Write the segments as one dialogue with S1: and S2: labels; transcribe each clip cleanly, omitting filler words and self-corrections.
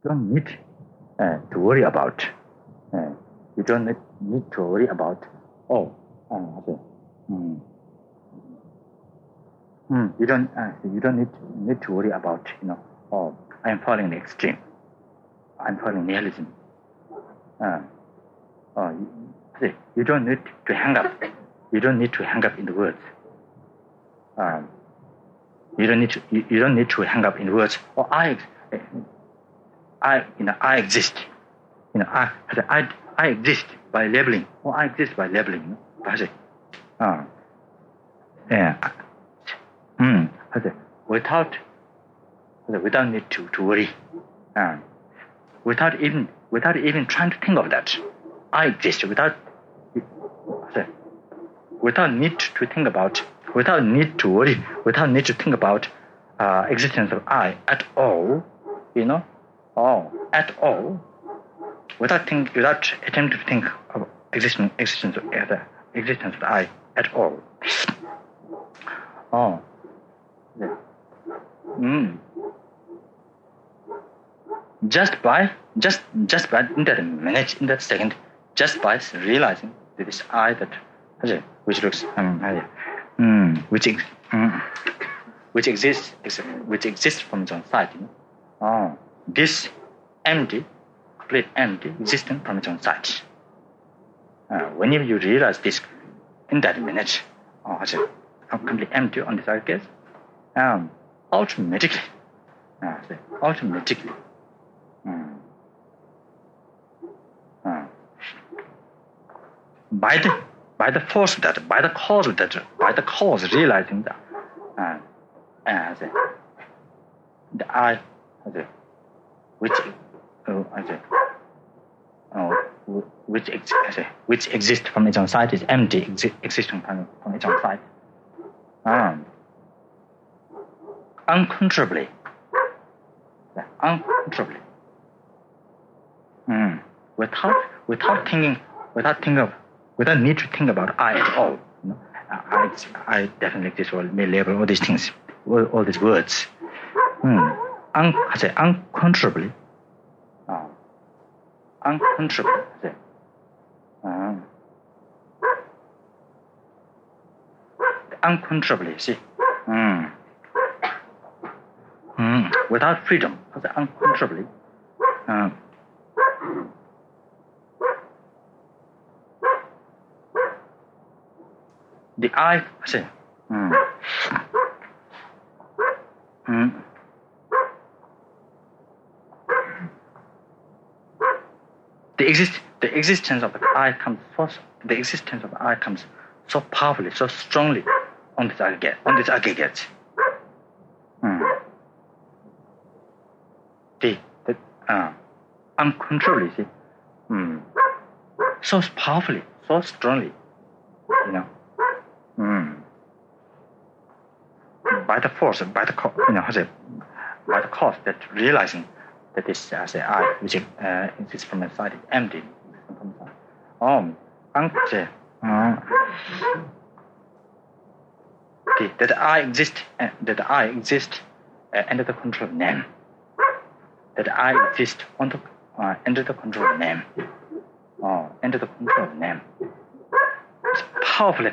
S1: don't need to worry about. You don't need to worry about. You don't need to worry about. I'm following the extreme. I'm following nihilism. You don't need to hang up. You don't need to hang up in the words. You don't need to hang up in the words. I exist. I exist by labeling. I exist by labeling. Without need to worry. Without even trying to think of that. I exist without need to think about, without need to worry, without need to think about existence of I at all, at all, without attempting to think of existence of I at all. Just by in that minute, in that second, just by realizing that this I which looks which exists from its own side. This empty, complete empty, existence from its own side. Whenever you realize this in that minute, completely empty on this side, automatically. By the force of that, by the cause of that, by the cause realizing that, the I, which exists from its own side is empty, existing from its own side. Uncontrollably. Without need to think about I at all. I definitely exist, or may label all these things, all these words. Uncontrollably. Uncontrollably, see. Without freedom, uncontrollably. The I, the existence of the I comes first. The existence of the I comes so powerfully, so strongly on this aggregate. Uncontrollably, see, so powerfully, so strongly, by the force, by the cause that realizing that this I, which exists from inside, is empty. That I exist under the control of name. That I exist under the control of name. Under the control of name. It's powerfully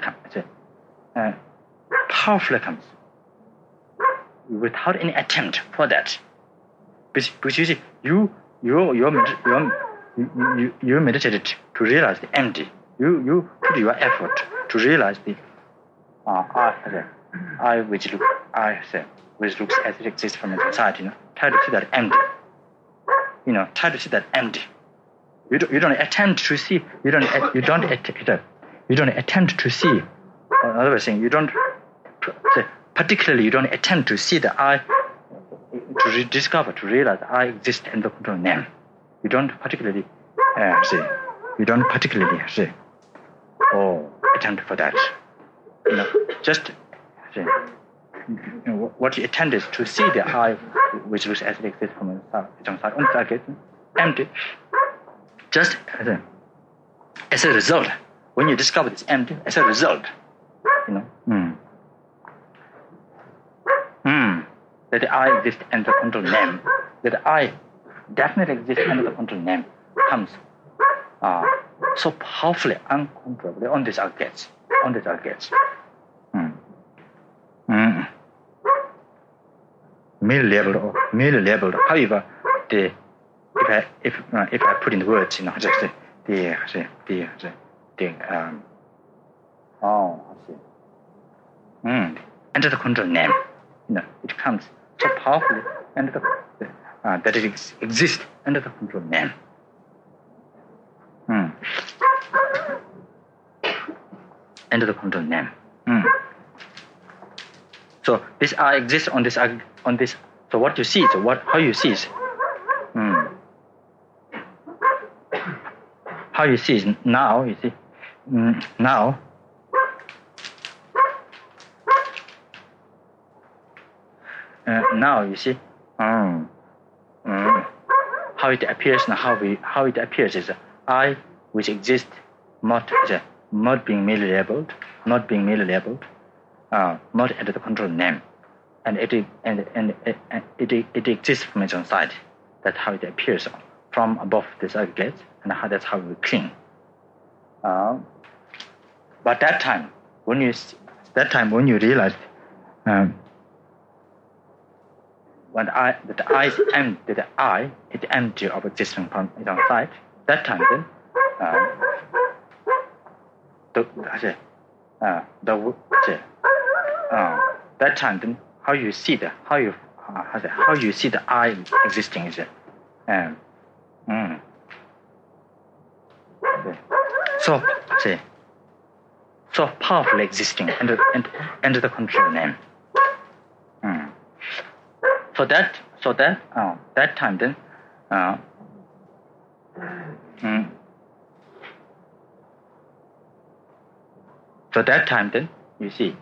S1: comes without any attempt for that. Because you see, you meditated to realize the empty. You put your effort to realize the I which looks as it exists from inside. Try to see that empty. Try to see that empty. You don't attempt to see. You don't attempt to see. Another way of saying, you don't attempt to see the I, to rediscover, to realize I exist in the control of name. You don't particularly attempt for that. Just what you attempt is to see the I, which looks as it exists from its own side, on the side, empty. Just as a result, when you discover it's empty, as a result, that I exist in the control name, that I definitely exists under the control name comes so powerfully, uncontrollably on these aggregates. Merely labeled. However, if I put in the words, under the control name, it comes so powerfully under the that it exists under the control name. Under the control name. So this I exists on this. So what you see, how you see is, how you see is now. You see, now. Now you see, how it appears and how it appears is I which exists not being merely labeled, not under the control name, and it exists from its own side. That's how it appears from above this aggregate, and that's how we cling. But that time when you realize when the I is empty of existence from its own side, that time then that time then how you see the I existing is so powerfully existing under the control name. So that time then so that time then you see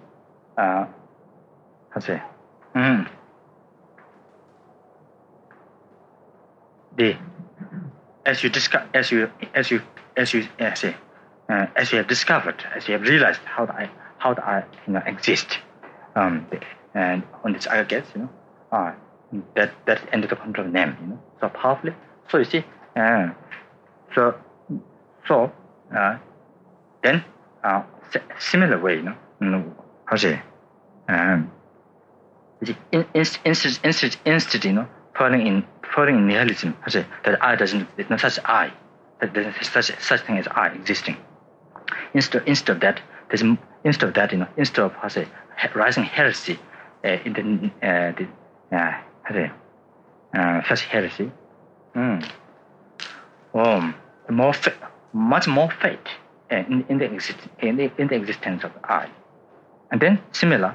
S1: as you have discovered, as you have realized how the I exist and on this aggregate, that under the control name, so powerfully. So you see, then similar way, instead, falling in nihilism, that I doesn't, it's not such I, that there's such thing as I existing. Instead of that, instead of rising heresy in such heresy, much more faith in the existence of I, and then similar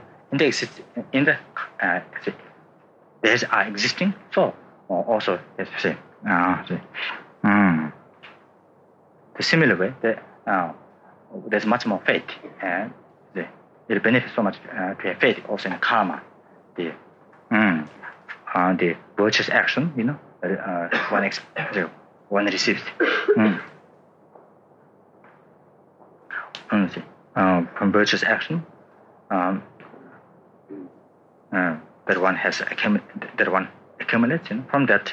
S1: there's I existing, so also there's the similar way there's much more faith, and it benefits so much to have faith also in karma, the virtuous action, one receives. From virtuous action, that one has accumulates, from that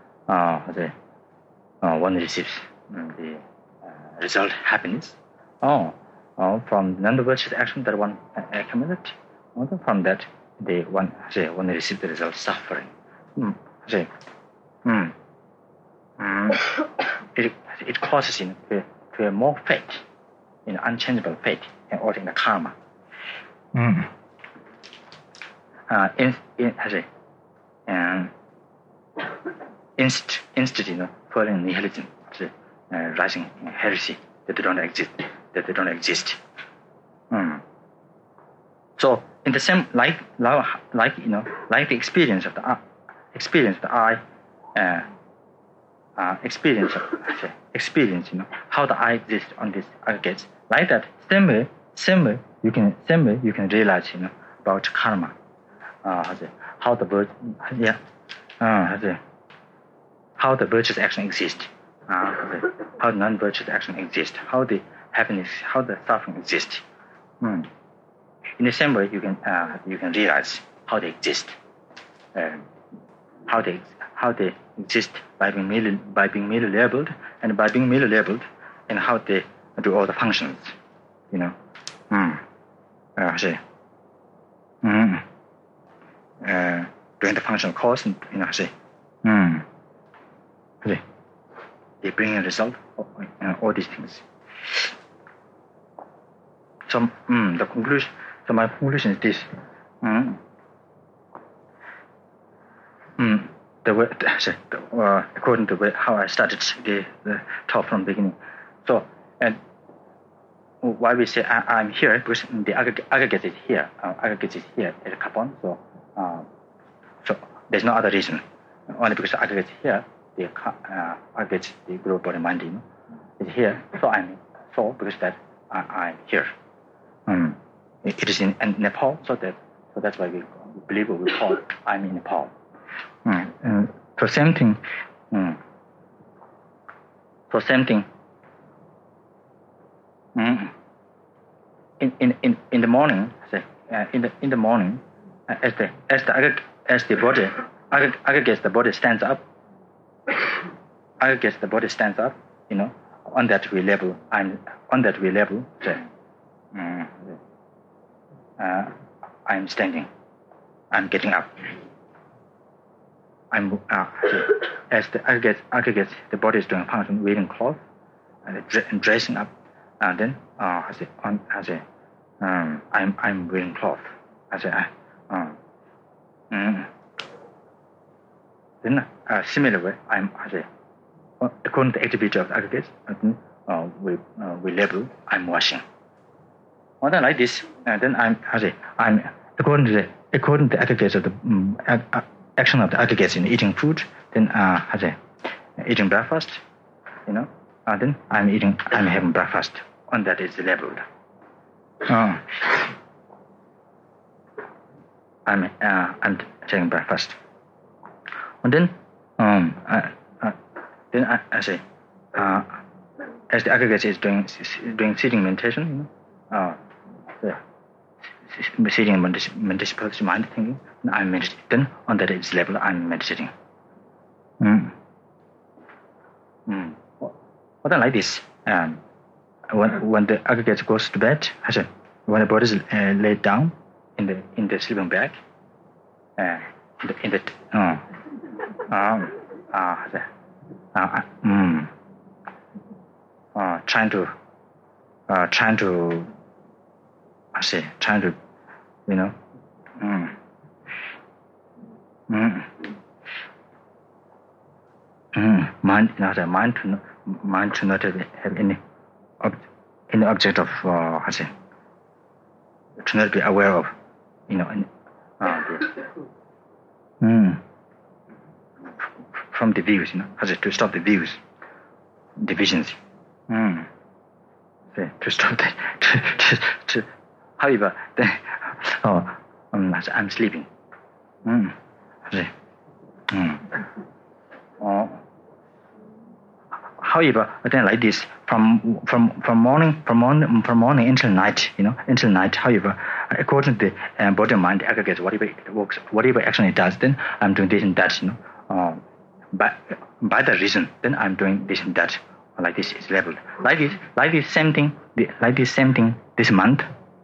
S1: one receives the result happiness. From non-virtuous action that one accumulates, from that the one receives the result suffering. It causes to a more faith, unchangeable faith, also in the karma. Instead, falling nihilism, rising heresy that they don't exist. So in the same like the experience of the I, how the I exists on this aggregates, like that. Same way you can realize about karma. How the virtuous action exists, how the non-virtuous action exists, how the happiness, how the suffering exists. In the same way, you can realize how they exist, how they exist by being merely labeled, and by being merely labeled, and how they do all the functions, you know. Doing the functional course, and they bring a result, all these things. So the conclusion. So my conclusion is this. The way, according to the way how I started the talk from the beginning. So, and why we say I'm here, because the aggregate is here. Aggregate is here at Kapon. So there's no other reason. Only because the aggregate is here, the aggregate, the group body mind, is here. So because that I'm here. It is in Nepal. So that's why we believe we call I'm in Nepal. So same thing. In the morning, in the morning, as the body aggregates, the body stands up. Aggregates, the body stands up. On that we label. I'm standing. I'm getting up. As the aggregates, the body is doing function, wearing cloth, and dressing up, and then I'm wearing cloth. Then similar way, according to the activity of the aggregates, we label I'm washing. Or then like this, then I'm according to the aggregates of the action of the aggregates in eating food, then eating breakfast, then I'm having breakfast. On that is labeled. I'm taking breakfast. And then I say, as the aggregate is doing sitting meditation, sitting and mind thinking, I'm meditating. Then on that is level, I'm meditating. What I like this, when the aggregate goes to bed, when the body is laid down in the sleeping bag, trying to mind to not have any object of to not be aware of, from the views, to stop the views, the visions. To stop that. To however, I'm sleeping. However, then like this, from morning until night, until night. However, according to the body and mind aggregates, whatever it works, whatever action it does, then I'm doing this and that, by the reason, then I'm doing this and that. Like this is labeled. Like this same thing this month.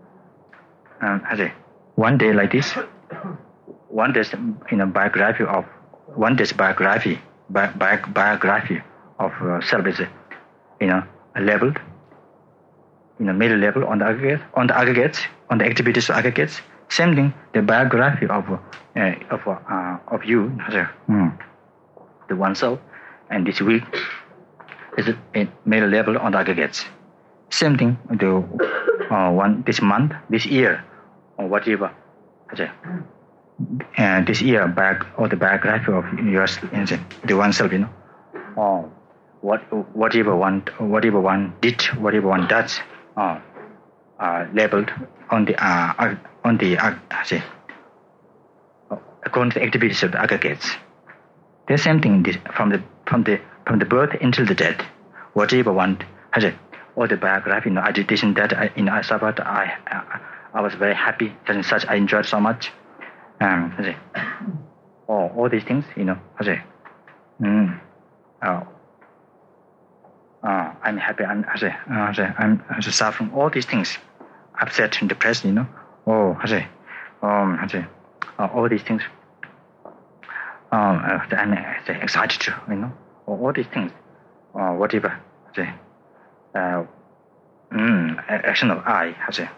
S1: One day like this. One day's biography of self is labeled, middle level on the aggregates, on the activities of aggregates. Same thing, the biography of you, the oneself, and this week is a middle level on the aggregates. Same thing, this month, this year, or whatever. This year or the biography of yours, the oneself, or whatever one did, whatever one does, labeled on the according to the activities of the aggregates. The same thing from the birth until the death. Whatever one has all the biography, I did this and that. I suffered. I was very happy. Such and such. I enjoyed so much. All these things, I'm happy, I'm suffering, all these things, upset and depressed, all these things, I'm excited to, all these things, whatever, action of I,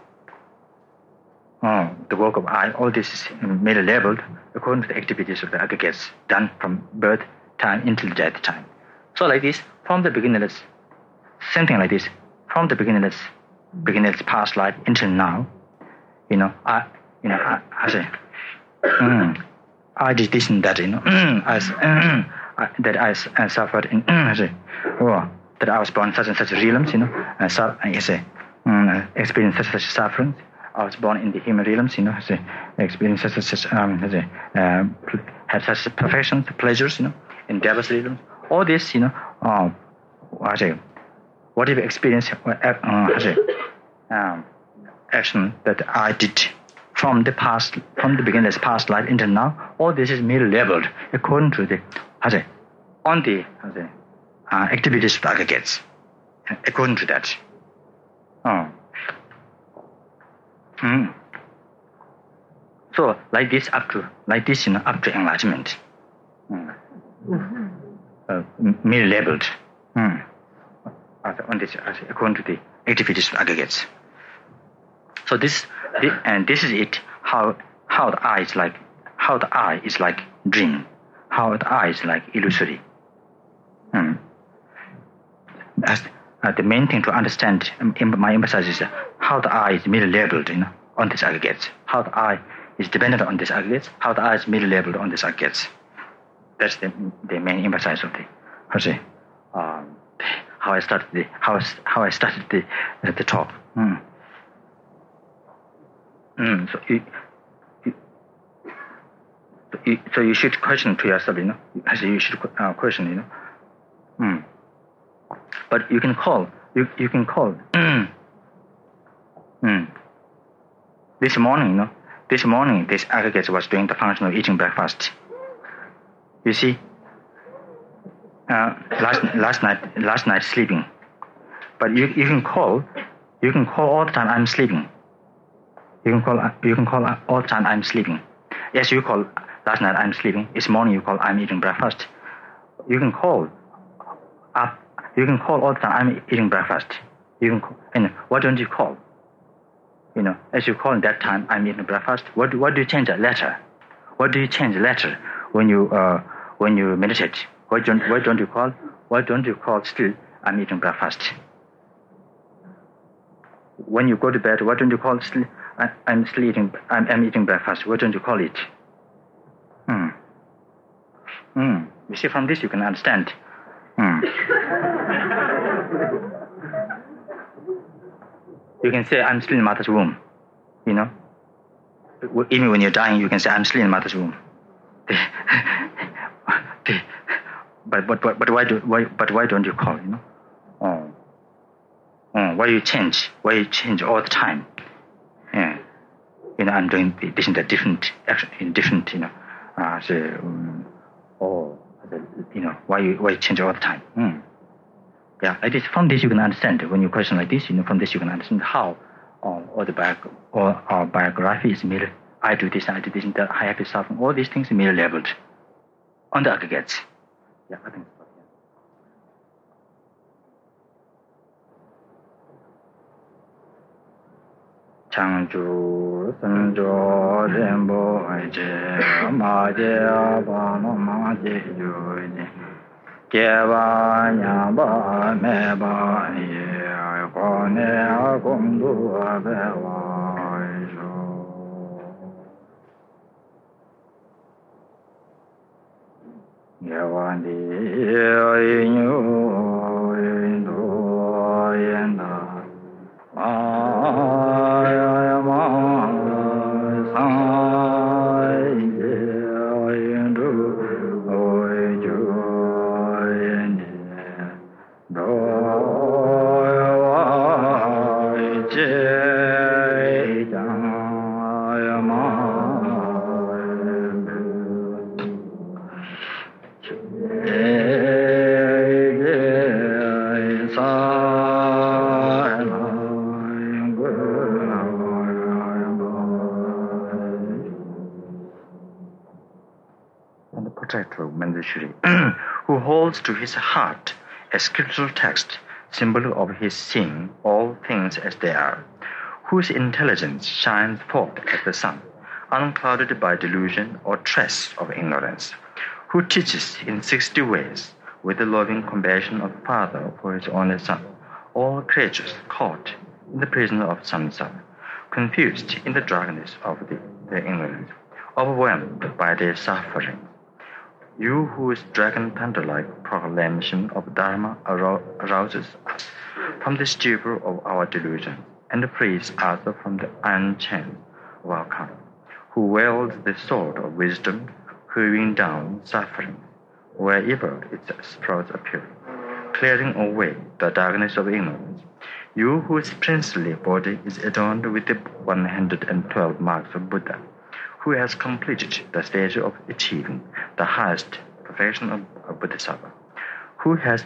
S1: the work of I, all this is made labeled according to the activities of the aggregates done from birth time until death time. So like this, from the beginningless, something like this, from the beginningless past life until now, I did this and that, that I suffered in, that I was born in such and such realms, experienced such and such suffering. I was born in the human realms, experienced such and such, had such perfections, pleasures, in devil's realms. All this, whatever experience, action that I did from the past, from the beginner's past life until now, all this is merely labeled according to the, on the activities of the aggregates, according to that. So like this up to enlightenment, merely labeled on this according to the activities of the aggregates. So this is it. How the I is like dream, how the I is like illusory. As the main thing to understand, my emphasis is how the I is merely labeled, on this aggregates. How the I is dependent on this aggregates. How the I is merely labeled on this aggregates. That's the main emphasis of the how I started the talk. So you should question to yourself, you should question, But you can call. This morning, this aggregate was doing the function of eating breakfast. You see, last night sleeping, but you can call all the time I'm sleeping. You can call all the time I'm sleeping. Yes, you call last night I'm sleeping. This morning you call I'm eating breakfast. You can call up. You can call all the time I'm eating breakfast. You can call, and why don't you call? As you call in that time I'm eating breakfast. What do you change a letter? What do you change a letter when you meditate? Why don't you call? Why don't you call still I'm eating breakfast? When you go to bed, why don't you call still I'm eating breakfast? Why don't you call it? You see, from this you can understand. You can say I'm still in mother's womb. Even when you're dying, you can say I'm still in mother's womb. But why don't you call? Why you change? Why you change all the time? I'm doing this in a different action, in different. Why you change all the time? Yeah, like this. From this you can understand. When you question like this, from this you can understand how our biography is merely I do this, and that, I have suffering. All these things are merely labeled on the aggregates. Yeah, I think. Changju sanjo rembo je ma je ba no ma je yo je ke ba nya ba me ba ye ko ne a kum du a be wa jo ye wa ni ye nyu do yen da Manjushri, who holds to his heart a scriptural text, symbol of his seeing all things as they are, whose intelligence shines forth as the sun, unclouded by delusion or trace of ignorance, who teaches in 60 ways with the loving compassion of Father for his only Son, all creatures caught in the prison of samsara, confused in the darkness of their ignorance, overwhelmed by their suffering. You whose dragon thunder-like proclamation of Dharma arouses us from the stupor of our delusion and frees us from the iron chains of our karma, who wields the sword of wisdom, hewing down suffering wherever its sprouts appear, clearing away the darkness of ignorance. You whose princely body is adorned with the 112 marks of Buddha, who has completed the stage of achieving the highest perfection of Bodhisattva, who has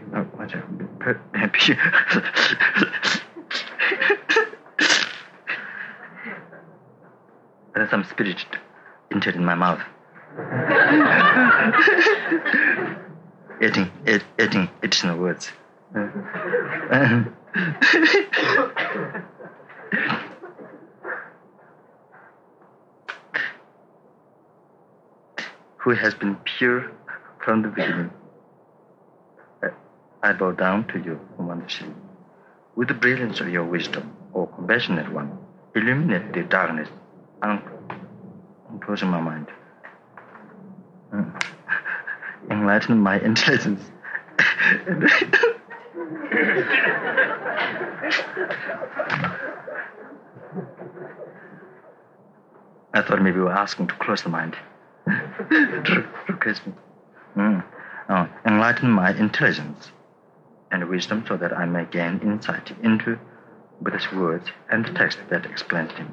S1: there's some spirit entered in my mouth. Adding additional words. Who has been pure from the beginning. I bow down to you, Manjushri. With the brilliance of your wisdom, O compassionate one, illuminate the darkness and closing my mind. Enlighten my intelligence. I thought maybe we were asking to close the mind. Enlighten my intelligence and wisdom so that I may gain insight into Buddha's words and the text that explains them.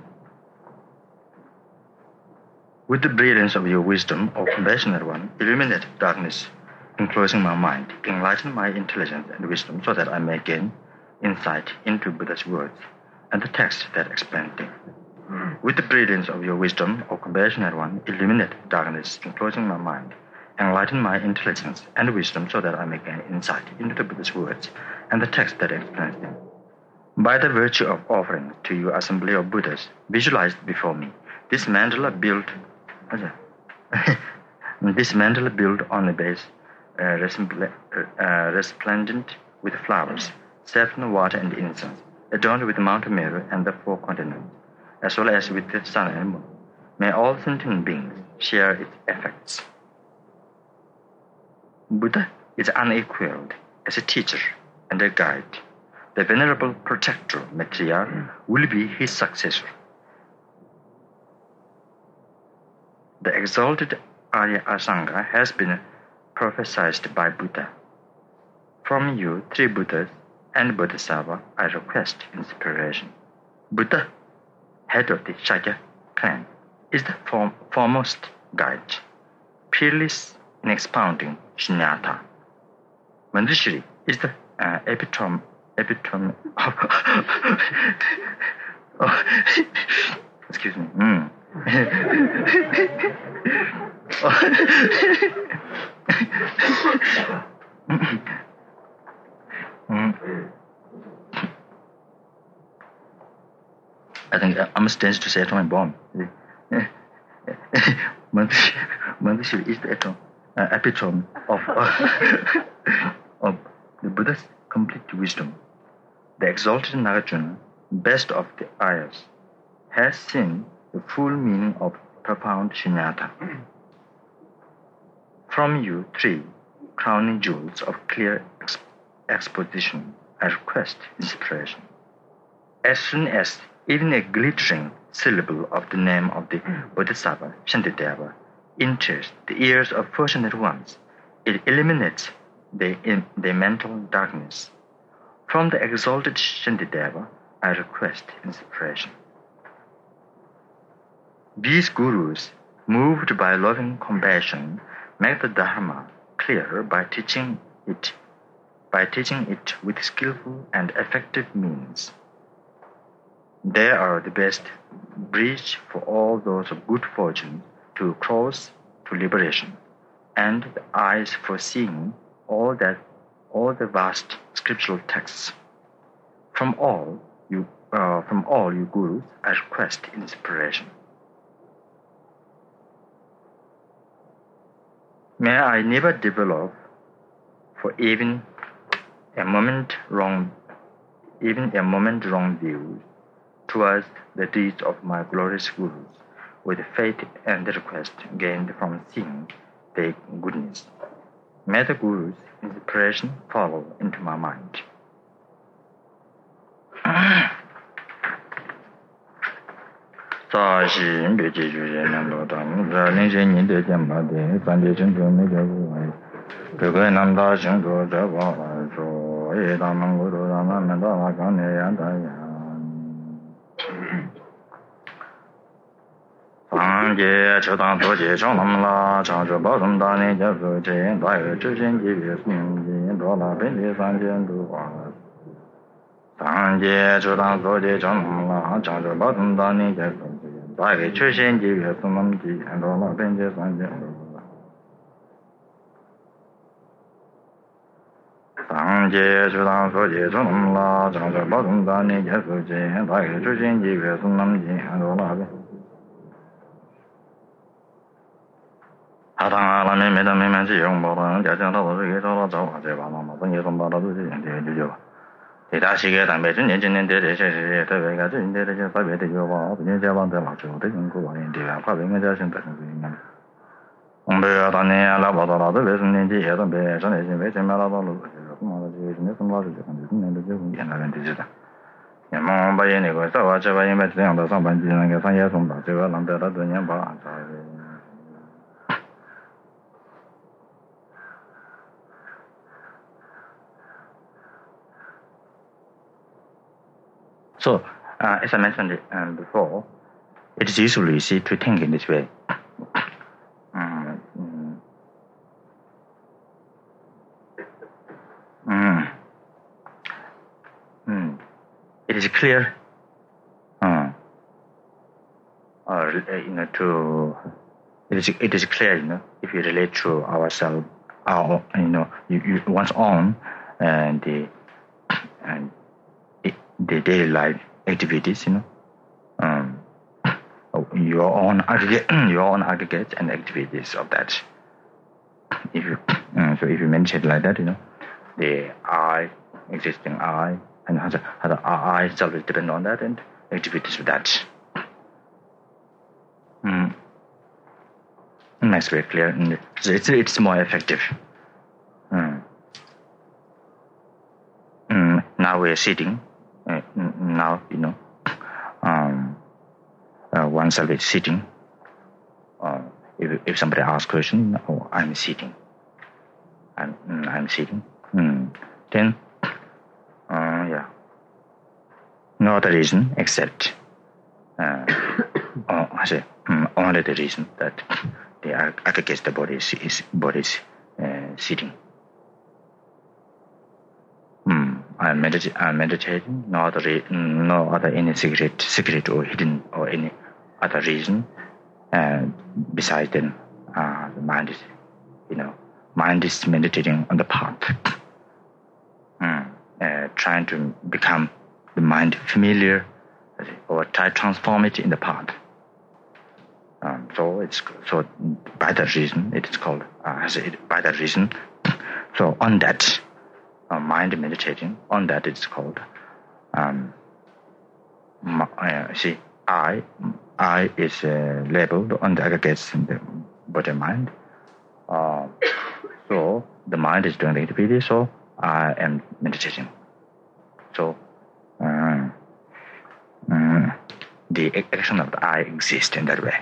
S1: With the brilliance of your wisdom, O compassionate one, illuminate darkness enclosing my mind, enlighten my intelligence and wisdom so that I may gain insight into Buddha's words and the text that explains them. With the brilliance of your wisdom, O compassionate one, illuminate darkness enclosing my mind, enlighten my intelligence and wisdom so that I may gain insight into the Buddha's words and the text that explains them. By the virtue of offering to you assembly of Buddhas visualized before me, this mandala built on a base resplendent with flowers, saffron, water, and incense, adorned with Mount Meru and the 4 continents, as well as with the sun and moon. May all sentient beings share its effects. Buddha is unequaled as a teacher and a guide. The venerable protector, Maitreya, will be his successor. The exalted Arya Asanga has been prophesied by Buddha. From you, 3 Buddhas and Bodhisattva, I request inspiration. Buddha, head of the Shakya clan, is the foremost guide, peerless in expounding Shunyata. Manjushri is the epitome of excuse me. I think I'm strange to say it on my bomb. Manjushri is the epitome of the Buddha's complete wisdom. The exalted Nagarjuna, best of the Aryas, has seen the full meaning of profound Shunyata. From you 3 crowning jewels of clear exposition, I request inspiration. As soon as even a glittering syllable of the name of the Bodhisattva Shantideva enters the ears of fortunate ones, it eliminates the mental darkness. From the exalted Shantideva, I request inspiration. These gurus, moved by loving compassion, make the Dharma clearer by teaching it with skillful and effective means. They are the best bridge for all those of good fortune to cross to liberation. and the eyes for seeing all the vast scriptural texts. From all you gurus, I request inspiration. May I never develop for even a moment wrong views towards the deeds of my glorious gurus, with faith and request gained from seeing their goodness. May the gurus' inspiration follow into my mind. So, as I mentioned before, it is usually easy to think in this way. It is clear, it is clear, if you relate to ourselves, one's own, and the daily life activities, your own aggregates and activities of that. If you mention it like that, the I, existing I, and how the I itself is depend on that and activities with that. That's very clear. It's more effective. Now we're sitting. Now, oneself is sitting. If somebody asks a question, I'm sitting. I'm sitting. Then, no other reason except only the reason that the aggregates the body is sitting. I'm meditating. No other any secret or hidden or any other reason. Besides then, the mind is meditating on the path, trying to become the mind familiar, or try to transform it in the path. So by that reason it is called by that reason. So on that mind meditating, on that it's called I is labeled on the aggregates in the body and mind. So the mind is doing the activity, so I am meditating. So the action of the I exists in that way.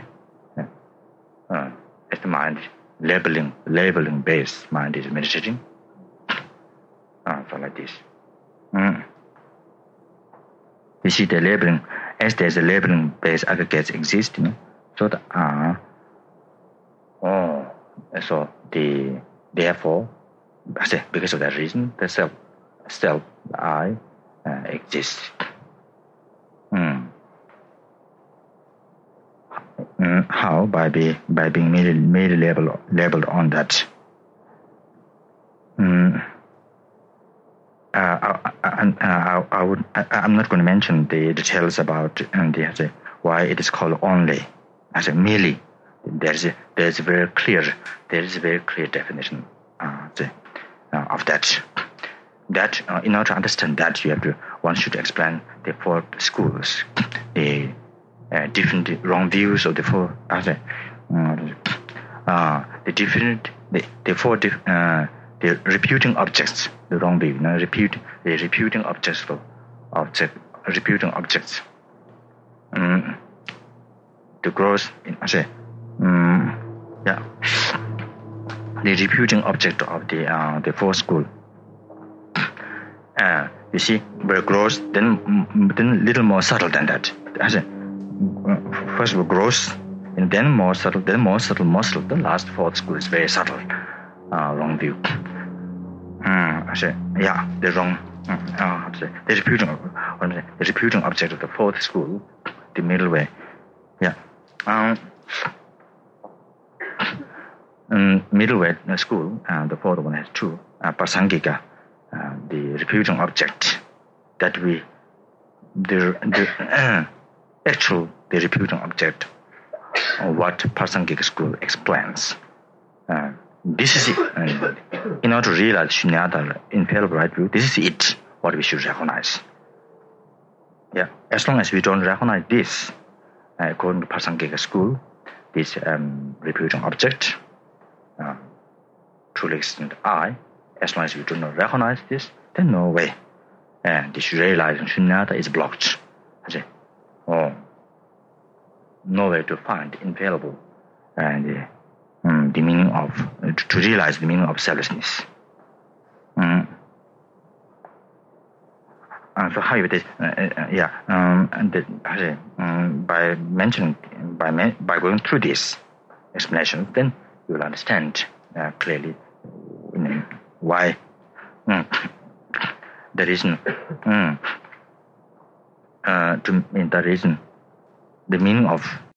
S1: As the mind labeling based mind is meditating. So like this. You see the labeling, as there's a labeling based aggregates exist, so the so therefore, because of that reason, the self, the I exists. How? By being merely labeled on that. I'm not going to mention the details about why it is called only. As a merely, there is a very clear definition of that. That in order to understand that, one should explain the four schools, the different wrong views of the four the reputing objects, the wrong view, reputing objects reputing objects. The growth the reputing object of the fourth school. You see, where gross, then little more subtle than that. First of all, gross, and then more subtle, more subtle. The last fourth school is very subtle. Wrong view. The wrong. The reputing object of the fourth school, the middle way. Middle way school, the fourth one has two. Prasangika, the reputing object that the reputing object of what Prasangika school explains. This is it. In order to realize Shunyata, infallible right view, this is it, what we should recognize. As long as we don't recognize this, according to Prasangika school, this reputing object, truly existent I, as long as we do not recognize this, then no way. This realizing Shunyata is blocked. No way to find infallible and the meaning of to realize the meaning of selflessness. So how you this? By going through this explanation, then you will understand clearly why the reason. The reason, the meaning of